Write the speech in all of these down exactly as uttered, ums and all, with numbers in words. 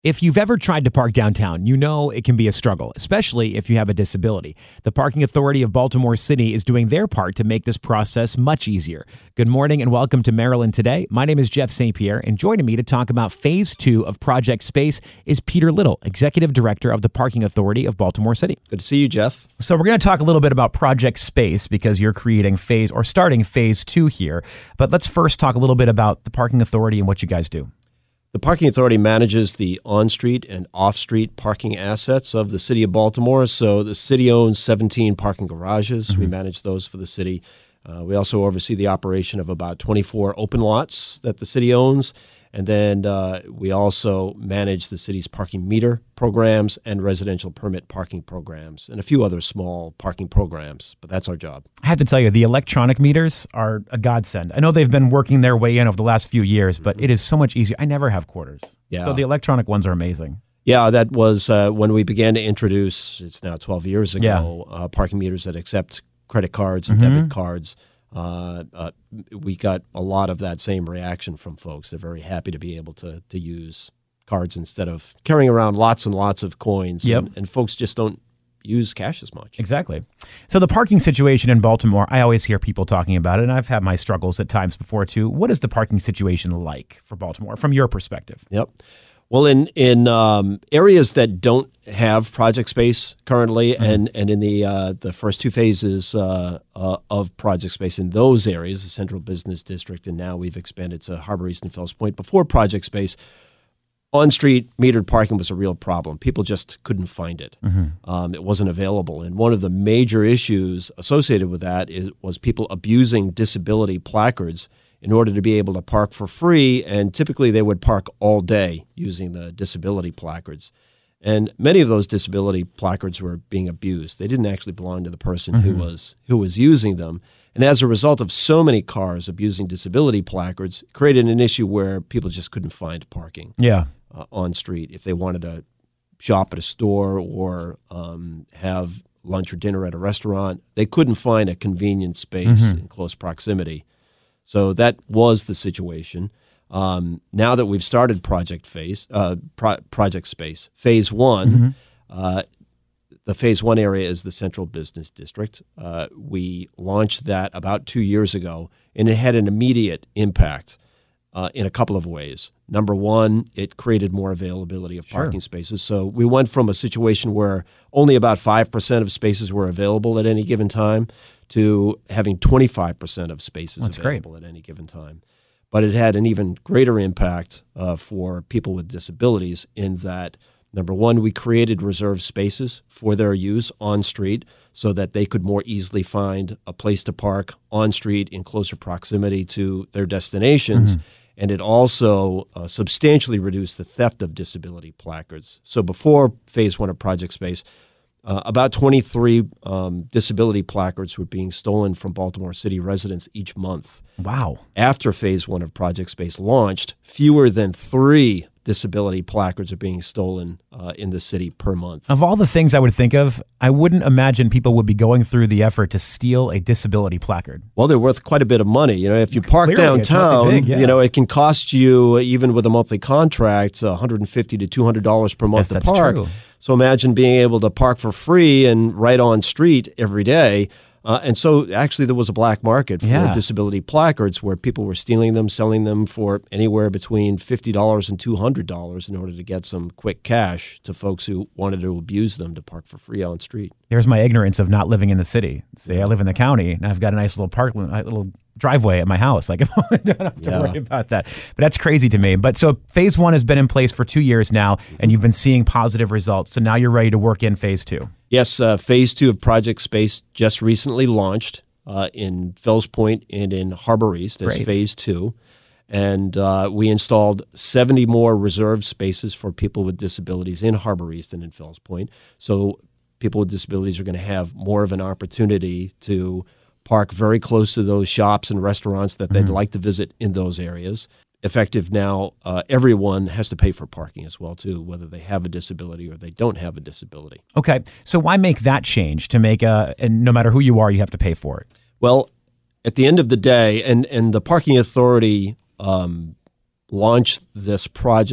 If you've ever tried to park downtown, you know it can be a struggle, especially if you have a disability. The Parking Authority of Baltimore City is doing their part to make this process much easier. Good morning and welcome to Maryland Today. My name is Jeff Saint Pierre, and joining me to talk about Phase two of Project Space is Peter Little, Executive Director of the Parking Authority of Baltimore City. Good to see you, Jeff. So we're going to talk a little bit about Project Space because you're creating phase or starting Phase two here. But let's first talk a little bit about the Parking Authority and what you guys do. The Parking Authority manages the on-street and off-street parking assets of the city of Baltimore. So the city owns seventeen parking garages. Mm-hmm. We manage those for the city. Uh, we also oversee the operation of about twenty-four open lots that the city owns. And then uh, we also manage the city's parking meter programs and residential permit parking programs and a few other small parking programs. But that's our job. I have to tell you, the electronic meters are a godsend. I know they've been working their way in over the last few years, but it is so much easier. I never have quarters. Yeah. So the electronic ones are amazing. Yeah, that was uh, when we began to introduce, it's now twelve years ago, yeah. uh, parking meters that accept credit cards and mm-hmm. debit cards. Uh, uh, we got a lot of that same reaction from folks. They're very happy to be able to to use cards instead of carrying around lots and lots of coins. Yep. And, and folks just don't use cash as much. Exactly. So the parking situation in Baltimore, I always hear people talking about it, and I've had my struggles at times before too. What is the parking situation like for Baltimore from your perspective? Yep. Well, in in um, areas that don't have Project Space currently, mm-hmm. and, and in the uh, the first two phases uh, uh, of Project Space in those areas, the Central Business District, and now we've expanded to Harbor East and Fells Point. Before Project Space, on-street metered parking was a real problem. People just couldn't find it. Mm-hmm. Um, it wasn't available. And one of the major issues associated with that is, was people abusing disability placards in order to be able to park for free, and typically they would park all day using the disability placards. And many of those disability placards were being abused. They didn't actually belong to the person mm-hmm. who was who was using them. And as a result of so many cars abusing disability placards, it created an issue where people just couldn't find parking yeah. uh, on street if they wanted to shop at a store or um, have lunch or dinner at a restaurant. They couldn't find a convenient space mm-hmm. in close proximity. So that was the situation. Um, now that we've started Project Phase, uh, Pro- Project Space, Phase One, mm-hmm. uh, the Phase One area is the Central Business District. Uh, we launched that about two years ago, and it had an immediate impact uh, in a couple of ways. Number one, it created more availability of parking sure. spaces. So we went from a situation where only about five percent of spaces were available at any given time to having twenty-five percent of spaces That's available great. at any given time. But it had an even greater impact uh, for people with disabilities in that, number one, we created reserved spaces for their use on street so that they could more easily find a place to park on street in closer proximity to their destinations. Mm-hmm. And it also uh, substantially reduced the theft of disability placards. So before Phase One of Project Space, Uh, about twenty-three um, disability placards were being stolen from Baltimore City residents each month. Wow. After Phase One of Project Space launched, fewer than three disability placards are being stolen uh, in the city per month. Of all the things I would think of, I wouldn't imagine people would be going through the effort to steal a disability placard. Well, they're worth quite a bit of money. You know, if you park Clearly, downtown, big, yeah. you know, it can cost you, even with a monthly contract, one hundred fifty to two hundred dollars per month yes, to that's park. True. So imagine being able to park for free and right on street every day. Uh, and so actually there was a black market for yeah. disability placards where people were stealing them, selling them for anywhere between fifty dollars and two hundred dollars in order to get some quick cash to folks who wanted to abuse them to park for free on street. There's my ignorance of not living in the city. Say I live in the county and I've got a nice little park, a little driveway at my house. Like, I don't have to yeah. worry about that. But that's crazy to me. But so Phase One has been in place for two years now, and you've been seeing positive results. So now you're ready to work in Phase Two. Yes, uh, Phase Two of Project Space just recently launched uh, in Fells Point and in Harbor East as Great. Phase Two. And uh, we installed seventy more reserved spaces for people with disabilities in Harbor East and in Fells Point. So people with disabilities are going to have more of an opportunity to park very close to those shops and restaurants that they'd mm-hmm. like to visit in those areas. Effective now, uh, everyone has to pay for parking as well, too, whether they have a disability or they don't have a disability. Okay, so why make that change to make a, and no matter who you are, you have to pay for it? Well, at the end of the day, and, and the Parking Authority um, launched this project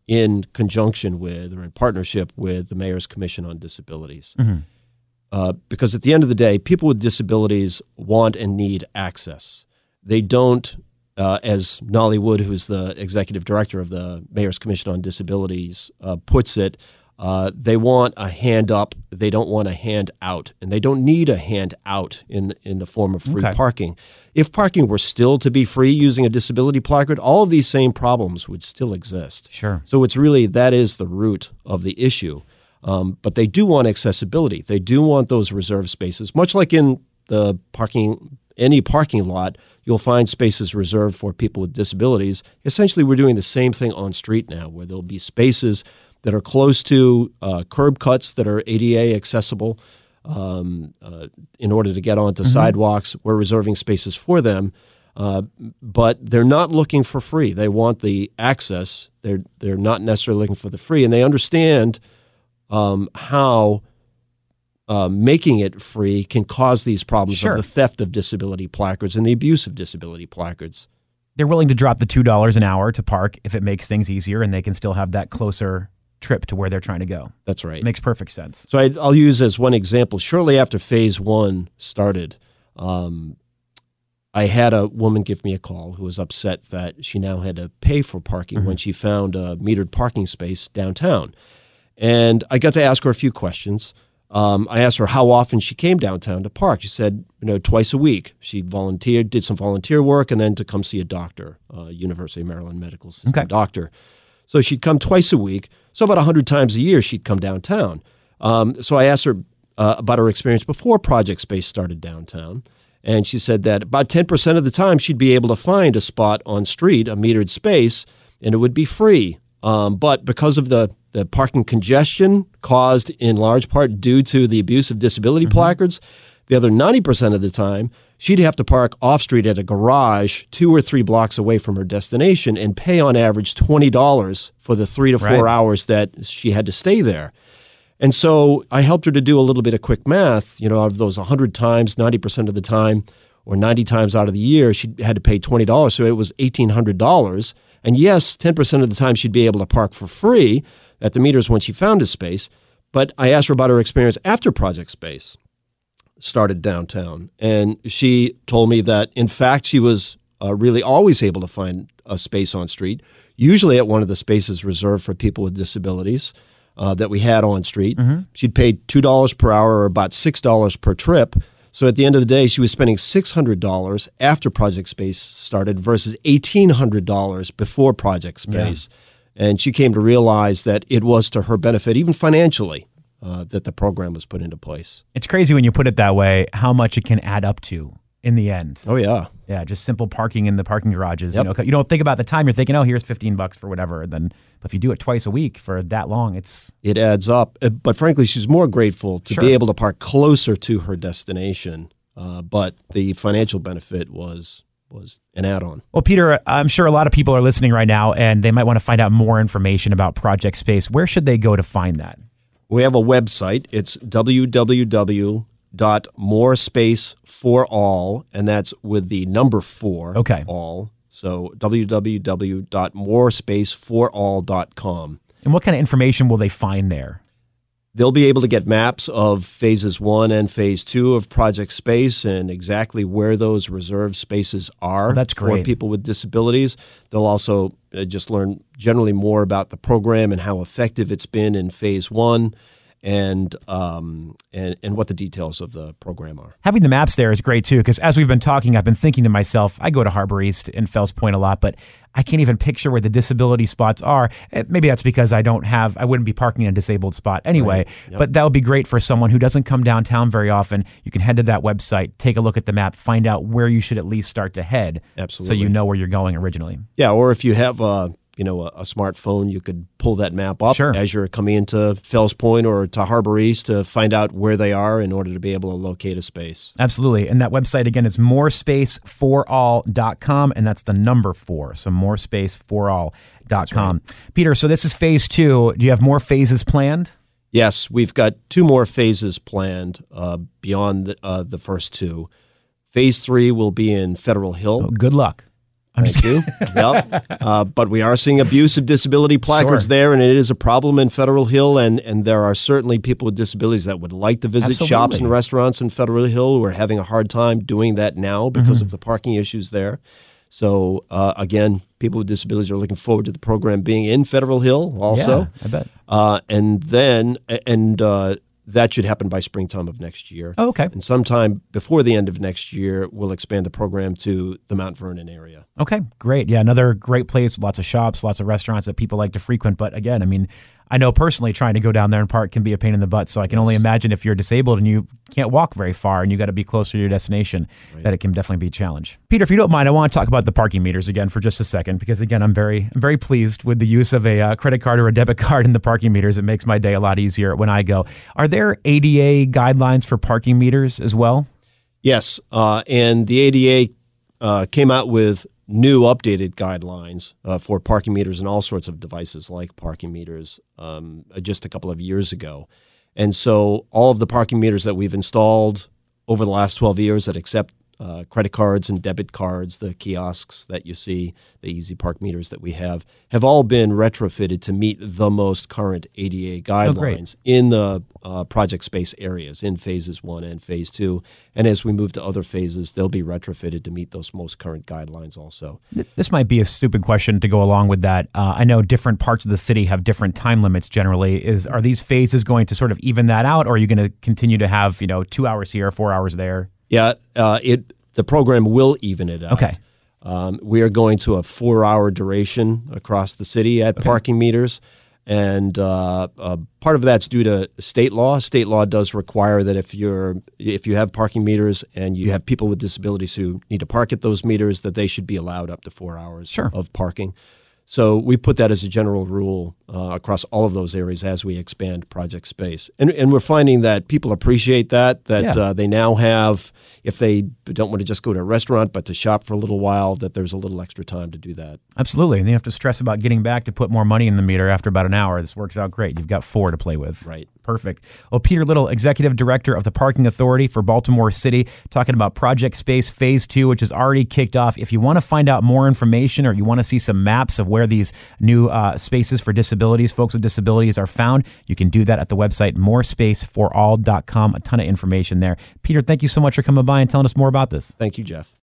in conjunction with or in partnership with the Mayor's Commission on Disabilities. Mm-hmm. Uh, because at the end of the day, people with disabilities want and need access. They don't, uh, as Nolly Wood, who's the executive director of the Mayor's Commission on Disabilities, uh, puts it, uh, they want a hand up. They don't want a hand out, and they don't need a hand out in in the form of free Okay. parking. If parking were still to be free using a disability placard, all of these same problems would still exist. Sure. So it's really, that is the root of the issue. Um, but they do want accessibility. They do want those reserved spaces. Much like in the parking, any parking lot, you'll find spaces reserved for people with disabilities. Essentially, we're doing the same thing on street now, where there'll be spaces that are close to uh, curb cuts that are A D A accessible. Um, uh, in order to get onto Mm-hmm. sidewalks, we're reserving spaces for them. Uh, but they're not looking for free. They want the access. They're they're not necessarily looking for the free, and they understand Um, how uh, making it free can cause these problems Sure. of the theft of disability placards and the abuse of disability placards. They're willing to drop the two dollars an hour to park if it makes things easier, and they can still have that closer trip to where they're trying to go. That's right. Makes perfect sense. So I, I'll use as one example, shortly after phase one started, um, I had a woman give me a call who was upset that she now had to pay for parking Mm-hmm. when she found a metered parking space downtown. And I got to ask her a few questions. Um, I asked her how often she came downtown to park. She said, you know, twice a week. She volunteered, did some volunteer work, and then to come see a doctor, uh, University of Maryland Medical System Okay. doctor. So she'd come twice a week. So about one hundred times a year, she'd come downtown. Um, so I asked her uh, about her experience before Project Space started downtown. And she said that about ten percent of the time, she'd be able to find a spot on street, a metered space, and it would be free. Um, but because of the, the parking congestion caused in large part due to the abuse of disability Mm-hmm. placards, the other ninety percent of the time, she'd have to park off-street at a garage two or three blocks away from her destination and pay on average twenty dollars for the three to four Right. hours that she had to stay there. And so I helped her to do a little bit of quick math. You know, out of those one hundred times, ninety percent of the time, or ninety times out of the year, she had to pay twenty dollars, so it was eighteen hundred dollars. And yes, ten percent of the time she'd be able to park for free at the meters when she found a space. But I asked her about her experience after Project Space started downtown. And she told me that, in fact, she was uh, really always able to find a space on street, usually at one of the spaces reserved for people with disabilities uh, that we had on street. Mm-hmm. She'd paid two dollars per hour, or about six dollars per trip. So at the end of the day, she was spending six hundred dollars after Project Space started versus eighteen hundred dollars before Project Space. Yeah. And she came to realize that it was to her benefit, even financially, uh, that the program was put into place. It's crazy when you put it that way, how much it can add up to in the end. Oh, yeah. Yeah, just simple parking in the parking garages. Yep. You know, you don't think about the time. You're thinking, oh, here's fifteen bucks for whatever. And then, but if you do it twice a week for that long, it's It adds up. Uh, But frankly, she's more grateful to Sure. be able to park closer to her destination. Uh, but the financial benefit was was an add-on. Well, Peter, I'm sure a lot of people are listening right now, and they might want to find out more information about Project Space. Where should they go to find that? We have a website. It's w w w dot more space for all, and that's with the number four. Okay. All. So w w w dot more space for all dot com. And what kind of information will they find there? They'll be able to get maps of phases one and phase two of Project Space and exactly where those reserved spaces are Oh, that's for great. people with disabilities. They'll also uh, just learn generally more about the program and how effective it's been in phase one, and um, and and what the details of the program are. Having the maps there is great too, because as we've been talking, I've been thinking to myself, I go to Harbor East and Fells Point a lot, but I can't even picture where the disability spots are. Eh, Maybe that's because I don't have, I wouldn't be parking in a disabled spot anyway, Right. Yep. but that would be great for someone who doesn't come downtown very often. You can head to that website, take a look at the map, find out where you should at least start to head. Absolutely. So you know where you're going originally. Yeah, or if you have a you know a, a smartphone, you could pull that map up Sure. as you're coming into Fells Point or to Harbor East to find out where they are in order to be able to locate a space. Absolutely. And that website again is more space for all dot com, and that's the number four. So more space for all dot com. Right. Peter, so this is phase two. Do you have more phases planned? Yes, we've got two more phases planned uh, beyond the, uh, the first two. Phase three will be in Federal Hill. Oh, good luck. I'm Thank you. Yep. Uh, but we are seeing abuse of disability placards Sure. there, and it is a problem in Federal Hill, and, and there are certainly people with disabilities that would like to visit Absolutely. shops and restaurants in Federal Hill who are having a hard time doing that now because Mm-hmm. of the parking issues there. So, uh, again, people with disabilities are looking forward to the program being in Federal Hill also. Yeah, I bet. Uh, and then, and uh, that should happen by springtime of next year. Oh, okay. And sometime before the end of next year, we'll expand the program to the Mount Vernon area. Okay, great. Yeah, another great place, lots of shops, lots of restaurants that people like to frequent. But again, I mean, I know personally trying to go down there and park can be a pain in the butt. So I can only imagine if you're disabled and you can't walk very far and you got to be closer to your destination, that it can definitely be a challenge. Peter, if you don't mind, I want to talk about the parking meters again for just a second, because again, I'm very, I'm very pleased with the use of a uh, credit card or a debit card in the parking meters. It makes my day a lot easier when I go. Are there A D A guidelines for parking meters as well? Yes, uh, and the A D A uh, came out with new updated guidelines uh, for parking meters and all sorts of devices like parking meters um, just a couple of years ago. And so all of the parking meters that we've installed over the last twelve years that accept uh, credit cards and debit cards, the kiosks that you see, the Easy Park meters that we have, have all been retrofitted to meet the most current A D A guidelines in the uh, project space areas in phases one and phase two. And as we move to other phases, they'll be retrofitted to meet those most current guidelines also. This might be a stupid question to go along with that. Uh, I know different parts of the city have different time limits generally. Is Are these phases going to sort of even that out, or are you going to continue to have, you know, two hours here, four hours there? Yeah, uh, it the program will even it out. Okay. Um, we are going to a four-hour duration across the city at Okay. parking meters, and uh, uh, part of that's due to state law. State law does require that if you're if you have parking meters and you have people with disabilities who need to park at those meters, that they should be allowed up to four hours Sure. of parking. So we put that as a general rule uh, across all of those areas as we expand project space. And and we're finding that people appreciate that, that Yeah. uh, they now have, if they don't want to just go to a restaurant but to shop for a little while, that there's a little extra time to do that. Absolutely. And you have to stress about getting back to put more money in the meter after about an hour. This works out great. You've got four to play with. Right. Perfect. Well, Peter Little, Executive Director of the Parking Authority for Baltimore City, talking about Project Space Phase two, which is already kicked off. If you want to find out more information or you want to see some maps of where these new uh, spaces for disabilities, folks with disabilities are found, you can do that at the website more space for all dot com. A ton of information there. Peter, thank you so much for coming by and telling us more about this. Thank you, Jeff.